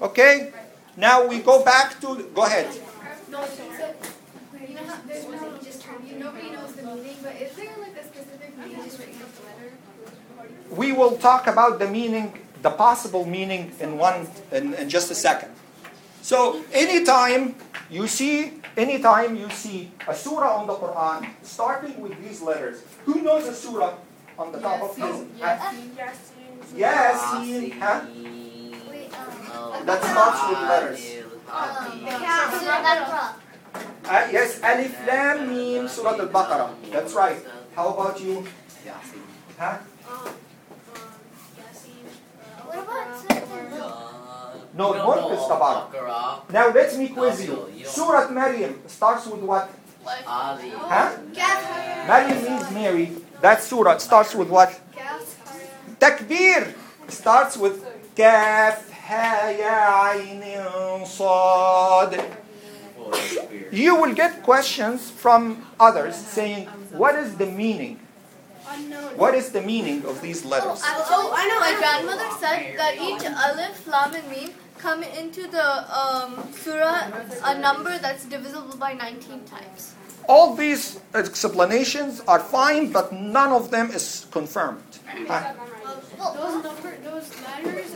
Okay? Now we go back to, go ahead. No, so you know how there's no just nobody knows the meaning, but is there like a specific meaning just written up the letter? We will talk about the meaning, the possible meaning in just a second. So anytime you see a surah on the Quran starting with these letters, who knows a surah on the top of his head? Yasin. Huh? That starts with letters. Yes, Alif Lam Mim, Surah Al-Baqarah. That's right. How about you? Huh? What about No, Mulk is Tabarak. Now let me quiz you. Surah Maryam starts with what? Huh? Maryam means Mary. That surah starts with what? Takbir starts with Kaf Ha Ya Ain Sad. You will get questions from others saying, what is the meaning? What is the meaning of these letters? Oh, I know. My grandmother said that each alif, lam, and mim come into the surah a number that's divisible by 19 times. All these explanations are fine, but none of them is confirmed. Those letters,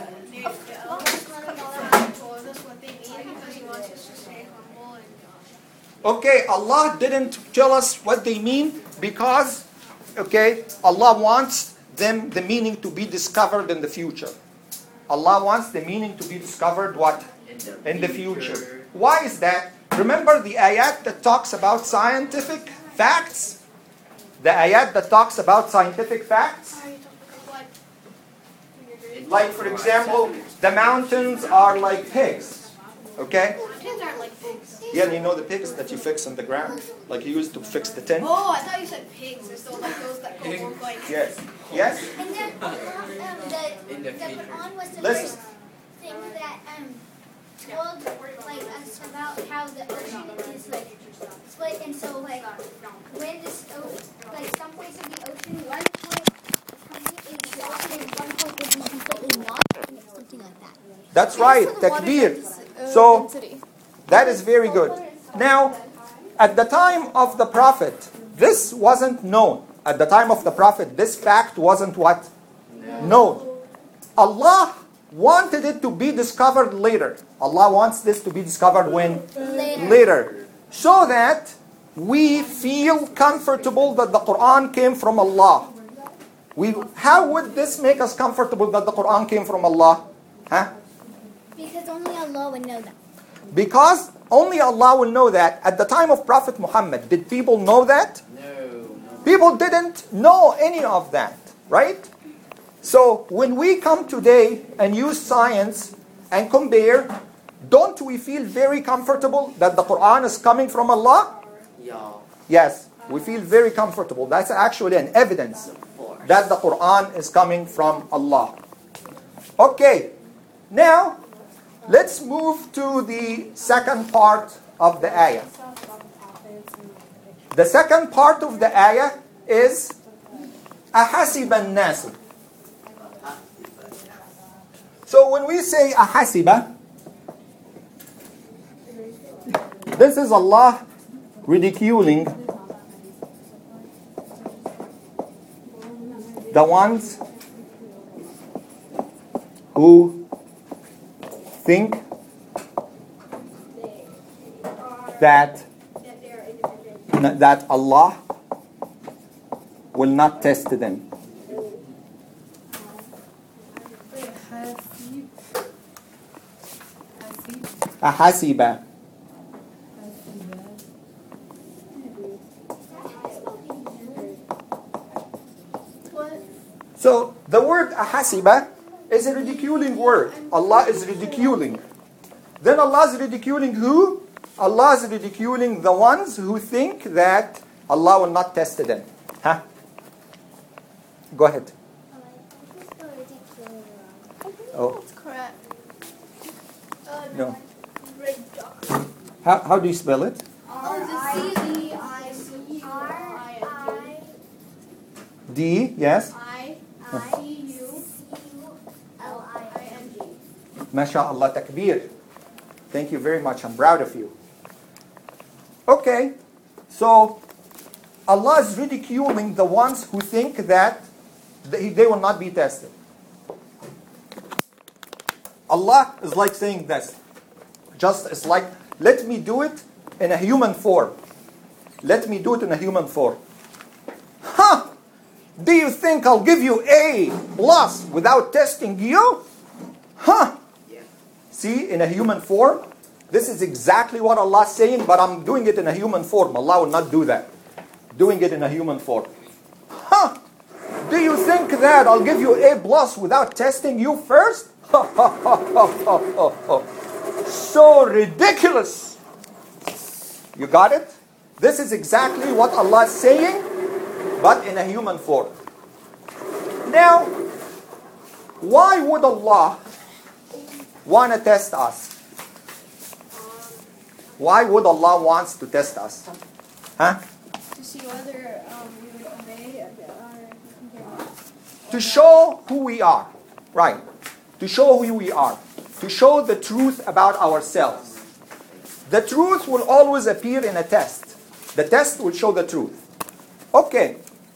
told us what they mean because he wants us to stay humble and. Okay, Allah didn't tell us what they mean because, okay, Allah wants them, the meaning to be discovered in the future. Allah wants the meaning to be discovered what? In the future. Why is that? Remember the ayat that talks about scientific facts? The ayat that talks about scientific facts? Like, for example, the mountains are like pigs. Okay? Mountains aren't like pigs. Yeah, you know the pigs that you fix on the ground? Like you used to fix the tin? Oh, I thought you said pigs. They're still like those that go like. Yes. Yes? And then the Quran was the Listen. first thing that told like us about how the ocean is like split, and so like when this like some parts of the ocean, one point completely open and one point would be completely not, something like that. That's right, takbir. So, that is very good. Now, at the time of the Prophet, this wasn't known. At the time of the Prophet, this fact wasn't what? Known. Allah wanted it to be discovered later. Allah wants this to be discovered when? Later. So that we feel comfortable that the Quran came from Allah. How would this make us comfortable that the Quran came from Allah? Huh? Because only Allah would know that. Because only Allah will know that. At the time of Prophet Muhammad, did people know that? No. People didn't know any of that, right? So when we come today and use science and compare, don't we feel very comfortable that the Quran is coming from Allah? Yeah. Yes, we feel very comfortable. That's actually an evidence that the Quran is coming from Allah. Okay, now let's move to the second part of the ayah. The second part of the ayah is أَحَسِبَ النَّاسُ. So when we say أَحَسِبَ, this is Allah ridiculing the ones who think that Allah will not test them. أحسب. So the word ahasiba is a ridiculing word. Allah is ridiculing. Then Allah is ridiculing who? Allah is ridiculing the ones who think that Allah will not test them. Huh? Go ahead. Oh. That's correct. No. How do you spell it? D, yes. MashaAllah, takbir. Thank you very much. I'm proud of you. Okay, so Allah is ridiculing the ones who think that they will not be tested. Allah is like saying this. It's like, let me do it in a human form. Let me do it in a human form. Huh? Do you think I'll give you A+ without testing you? Huh? See, in a human form, this is exactly what Allah is saying, but I'm doing it in a human form. Allah will not do that. Doing it in a human form. Huh? Do you think that I'll give you A+ without testing you first? So ridiculous. You got it? This is exactly what Allah is saying, but in a human form. Now, why would Allah want to test us? Why would Allah wants to test us? Huh? To see whether we would obey To show who we are. Right. To show who we are. To show the truth about ourselves. The truth will always appear in a test. The test will show the truth. Okay.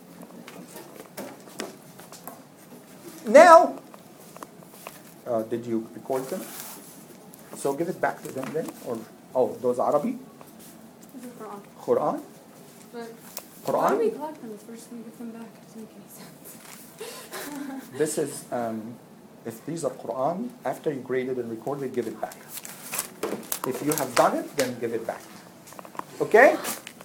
Now, did you record them? So give it back to them then? Or, those Arabic? Quran? Quran? Why do we collect them first and give them back? It doesn't make any sense. This is, if these are Quran, after you grade it and record it, give it back. If you have done it, then give it back. Okay?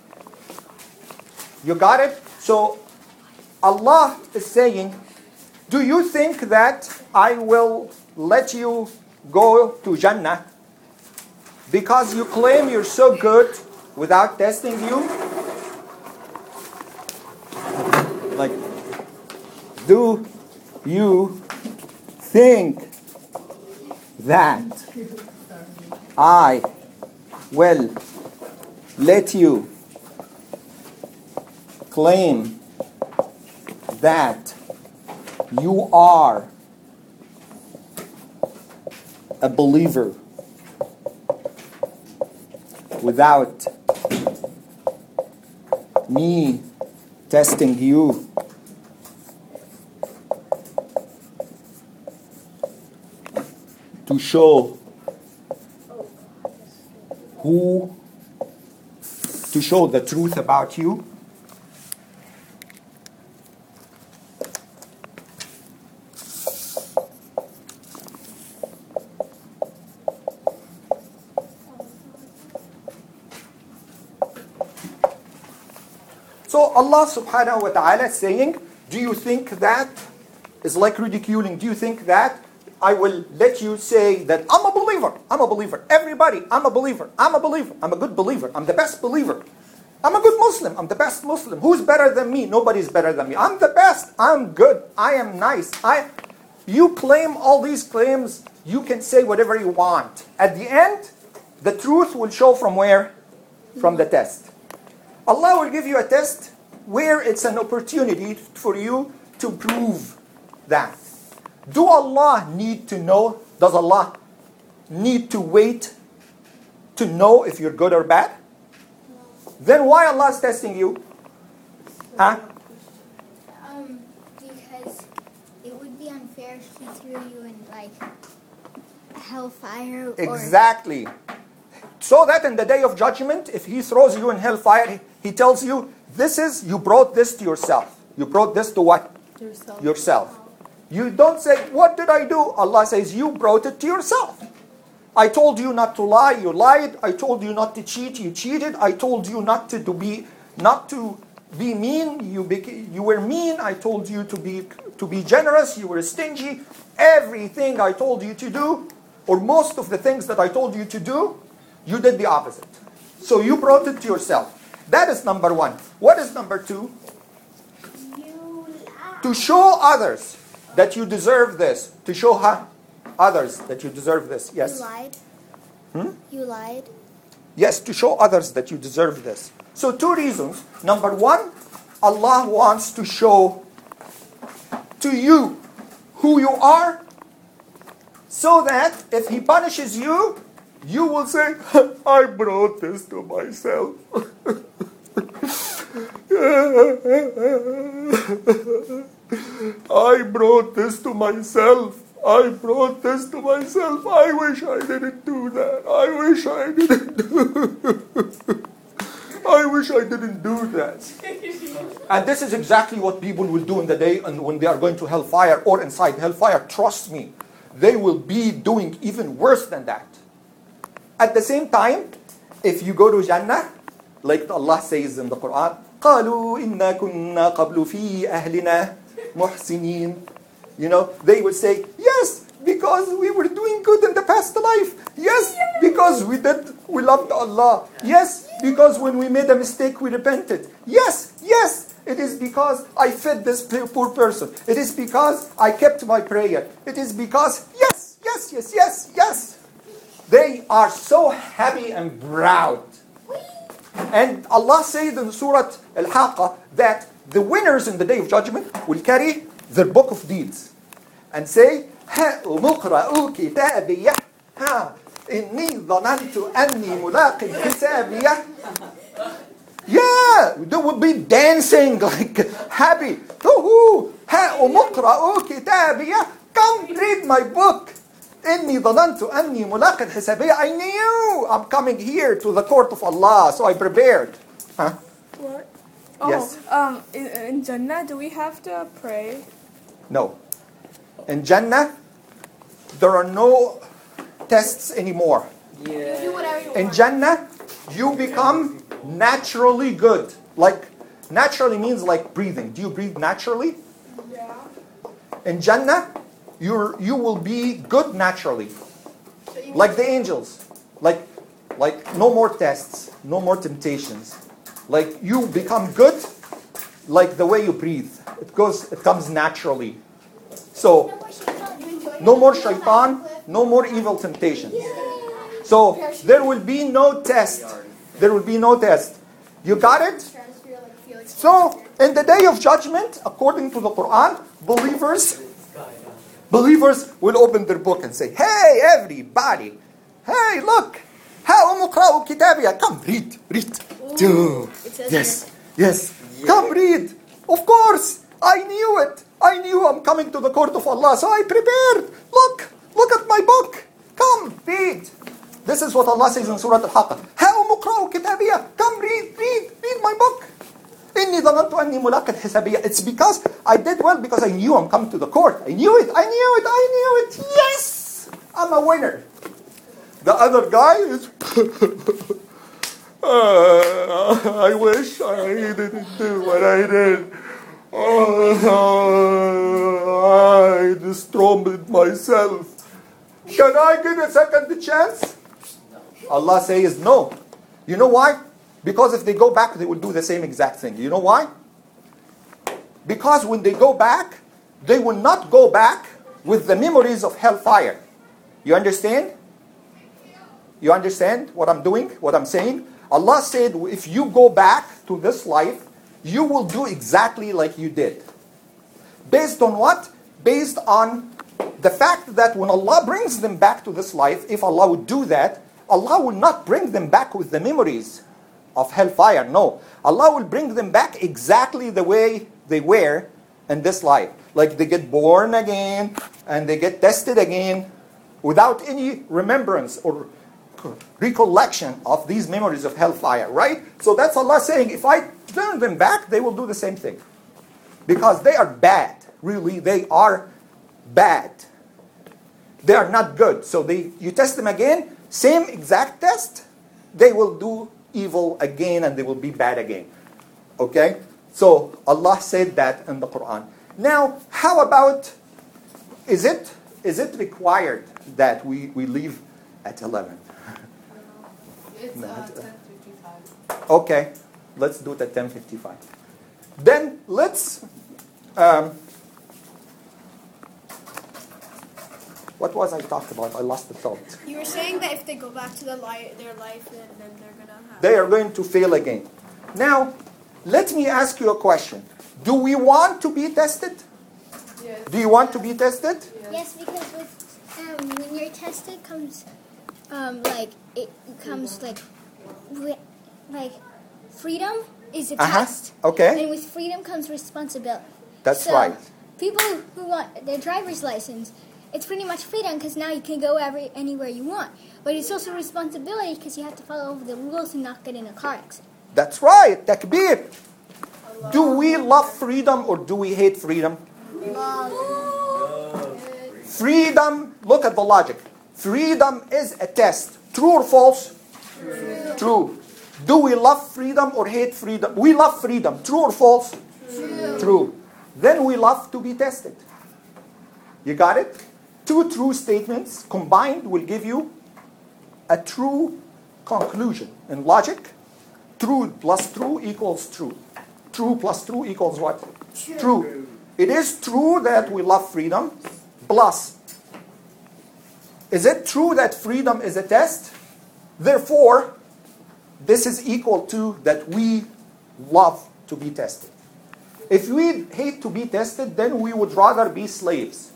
You got it? So, Allah is saying, do you think that I will let you go to Jannah because you claim you're so good without testing you? Like, do you think that I will let you claim that you are a believer without me testing you? To show to show the truth about you? So Allah subhanahu wa ta'ala is saying, do you think that is like ridiculing? Do you think that I will let you say that I'm a believer? I'm a believer. Everybody, I'm a believer. I'm a believer. I'm a good believer. I'm the best believer. I'm a good Muslim. I'm the best Muslim. Who's better than me? Nobody's better than me. I'm the best. I'm good. I am nice. You claim all these claims. You can say whatever you want. At the end, the truth will show from where? From the test. Allah will give you a test where it's an opportunity for you to prove that. Do Allah need to know? Does Allah need to wait to know if you're good or bad? Then why Allah is testing you? Huh? Because it would be unfair if He threw you in like hellfire. Exactly. So that in the day of judgment, if He throws you in hellfire, He tells you, you brought this to yourself. You brought this to what? Yourself. You don't say, what did I do? Allah says, you brought it to yourself. I told you not to lie, you lied. I told you not to cheat, you cheated. I told you not to be mean, you were mean. I told you to be generous, you were stingy. Everything I told you to do, or most of the things that I told you to do, you did the opposite. So you brought it to yourself. That is number one. What is number two? To show others that you deserve this. To show others that you deserve this. Yes. You lied. You lied. Yes, to show others that you deserve this. So 2 reasons. Number one, Allah wants to show to you who you are So that if he punishes you, you will say, I brought this to myself. I brought this to myself. I brought this to myself. I wish I didn't do that. I wish I didn't do that. And this is exactly what people will do in the day and when they are going to hellfire or inside hellfire. Trust me, they will be doing even worse than that. At the same time, if you go to Jannah, like Allah says in the Quran, قَالُوا إِنَّا كُنَّا قَبْلُ فِي أَهْلِنَا مُحْسِنِينَ. You know, they would say, yes, because we were doing good in the past life. Yes, because we loved Allah. Yes, because when we made a mistake, we repented. Yes, it is because I fed this poor person. It is because I kept my prayer. It is because, yes. They are so happy and proud. And Allah said in Surah Al-Haqqa that the winners in the Day of Judgment will carry their book of deeds and say, مقرأوا كتابيه إني ظننت أني ملاق حسابيه. Yeah, they will be dancing like happy. مقرأوا كتابيه. Come read my book. إني ظننت أني ملاق حسابيه. I knew I'm coming here to the court of Allah, so I prepared. Huh? What? Yes. In Jannah, do we have to pray? No. In Jannah, there are no tests anymore. You do whatever you In want. Jannah, you become naturally good. Like, naturally means like breathing. Do you breathe naturally? Yeah. In Jannah, you will be good naturally. Like the angels. Like no more tests, no more temptations. Like you become good like the way you breathe. It comes naturally. So, no more shaitan, no more evil temptations. So, there will be no test. There will be no test. You got it? So, in the Day of Judgment, according to the Quran, believers will open their book and say, hey, everybody, hey, look, come read. Yes, come read. Of course, I knew it. I knew I'm coming to the court of Allah, so I prepared. Look at my book. Come, read. This is what Allah says in Surah Al-Haqqa. Come read my book. It's because I did well because I knew I'm coming to the court. I knew it. Yes, I'm a winner. The other guy is, I wish I didn't do what I did. I destroyed myself. Can I get a second chance? Allah says no. You know why? Because if they go back, they will do the same exact thing. You know why? Because when they go back, they will not go back with the memories of hellfire. You understand? You understand what I'm doing? What I'm saying? Allah said, if you go back to this life, you will do exactly like you did. Based on what? Based on the fact that when Allah brings them back to this life, if Allah would do that, Allah will not bring them back with the memories of hellfire. No. Allah will bring them back exactly the way they were in this life. Like they get born again and they get tested again without any remembrance or recollection of these memories of hellfire, right? So that's Allah saying, if I turn them back, they will do the same thing. Because they are bad. Really, they are bad. They are not good. So you test them again, same exact test, they will do evil again and they will be bad again. Okay? So Allah said that in the Quran. Now, how about, is it required that we leave at 11? It's 10:55. Okay, let's do it at 10:55. Then let's, what was I talking about? I lost the thought. You were saying that if they go back to their life, then they're gonna have. They are going to fail again. Now, let me ask you a question. Do we want to be tested? Yes. Do you want to be tested? Yes, because when you're tested comes, it comes like freedom is a test. Okay. And with freedom comes responsibility. That's So, right. People who want their driver's license, it's pretty much freedom because now you can go anywhere you want. But it's also responsibility because you have to follow the rules and not get in a car accident. That's right. Takbir. Do we love freedom or do we hate freedom? Freedom, look at the logic. Freedom is a test. True or false? True. Do we love freedom or hate freedom? We love freedom. True or false? True. Then we love to be tested. You got it? Two true statements combined will give you a true conclusion. In logic, true plus true equals true. True plus true equals what? True. It is true that we love freedom, plus. Is it true that freedom is a test? Therefore, this is equal to that we love to be tested. If we hate to be tested, then we would rather be slaves.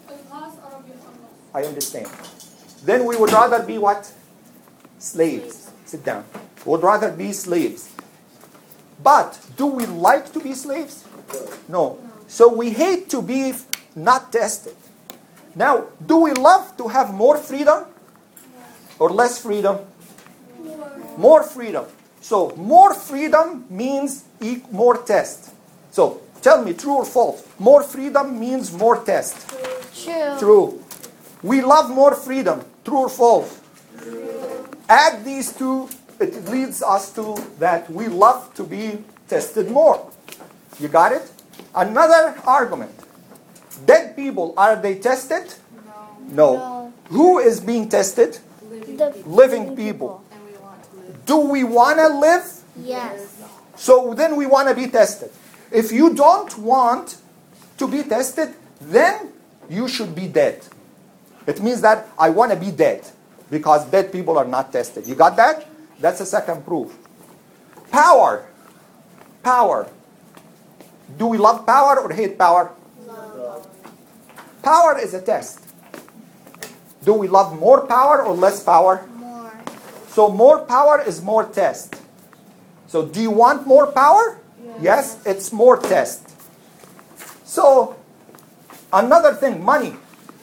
I understand. Then we would rather be what? Slaves. Sit down. We would rather be slaves. But do we like to be slaves? No. So we hate to be not tested. Now, do we love to have more freedom or less freedom? More freedom. So more freedom means more test. So tell me, true or false? More freedom means more test. True. True. We love more freedom. True or false? Add these two, it leads us to that we love to be tested more. You got it? Another argument. Dead people, are they tested? No. Who is being tested? Living people. And we want to live. Do we want to live? Yes. So then we want to be tested. If you don't want to be tested, then you should be dead. It means that I want to be dead because dead people are not tested. You got that? That's the second proof. Power. Power. Do we love power or hate power? Love. Power is a test. Do we love more power or less power? More. So more power is more test. So do you want more power? Yes, it's more test. So another thing, money.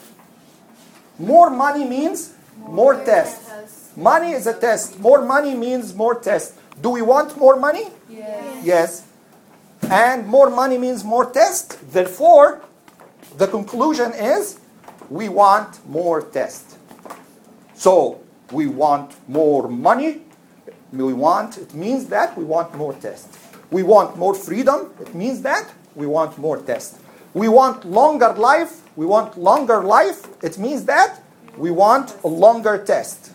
More money means more test. Money is a test. More money means more test. Do we want more money? Yes. And more money means more test. Therefore, the conclusion is we want more test. So we want more money. It means that we want more test. We want more freedom. It means that we want more test. We want longer life. We want longer life. It means that we want a longer test.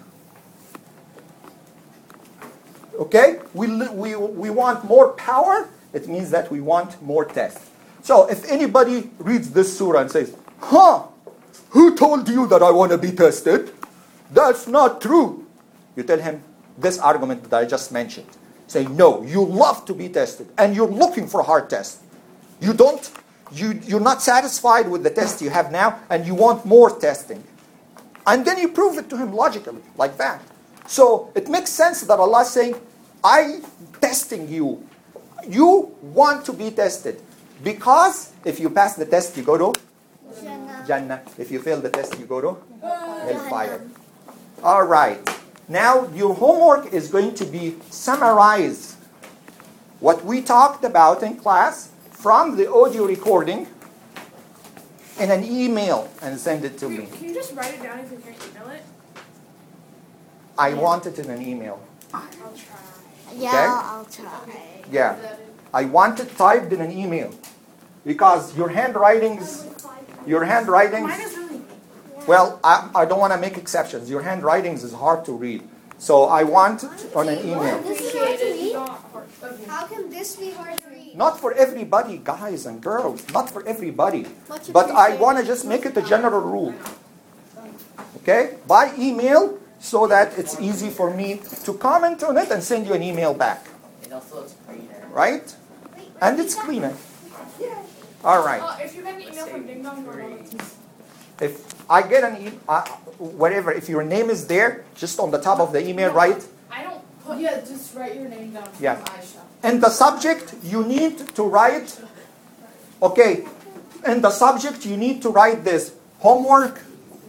Okay? We want more power. It means that we want more test. So if anybody reads this surah and says, who told you that I want to be tested? That's not true. You tell him this argument that I just mentioned. Say, no, you love to be tested and you're looking for a hard test. You're not satisfied with the test you have now and you want more testing. And then you prove it to him logically, like that. So it makes sense that Allah is saying, I'm testing you. You want to be tested. Because if you pass the test, you go to Jannah. If you fail the test, you go to hellfire. All right. Now your homework is going to be summarize what we talked about in class from the audio recording in an email and send it to me. Can you just write it down if you can't email it? I want it in an email. I'll try. Yeah, Okay. I'll try. Yeah. I want it typed in an email. Because your handwritings, Mine is really well, I don't want to make exceptions. Your handwritings is hard to read. So I want it on an email. This is hard to read? How can this be hard to read? Not for everybody, guys and girls. Not for everybody. But I want to just make it a general rule. Okay? By email so that it's easy for me to comment on it and send you an email back. And also it's cleaner. Right? And it's cleaner. All right. if you get an email from Ding Dong, If I get whatever. If your name is there, just on the top of the email, write. I don't put. Yeah, just write your name down. Yeah. From Aisha. In the subject, you need to write. Okay. In the subject, you need to write this: homework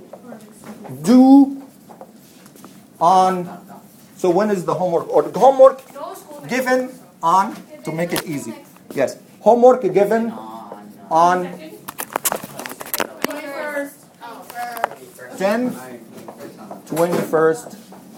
due on. So when is the homework? Or the homework given on, to make it easy. Yes. Homework given on 10/21st,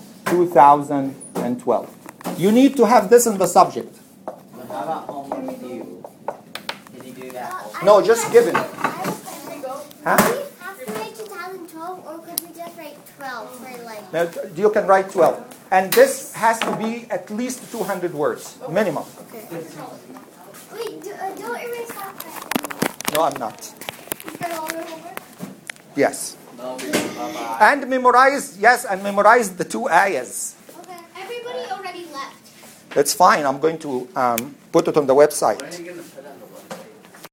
2012. You need to have this in the subject. How about homework due? Did you do that? No, just given. Huh? Do we have to write 2012 or could we just write 12 for like... Now, you can write 12. And this has to be at least 200 words, minimum. Wait, don't erase that. No, I'm not. Is that all your homework? Yes. Love you. Bye-bye. And memorize, and memorize the 2 ayahs. Okay. Everybody already left. That's fine. I'm going to put it on the website. When are you gonna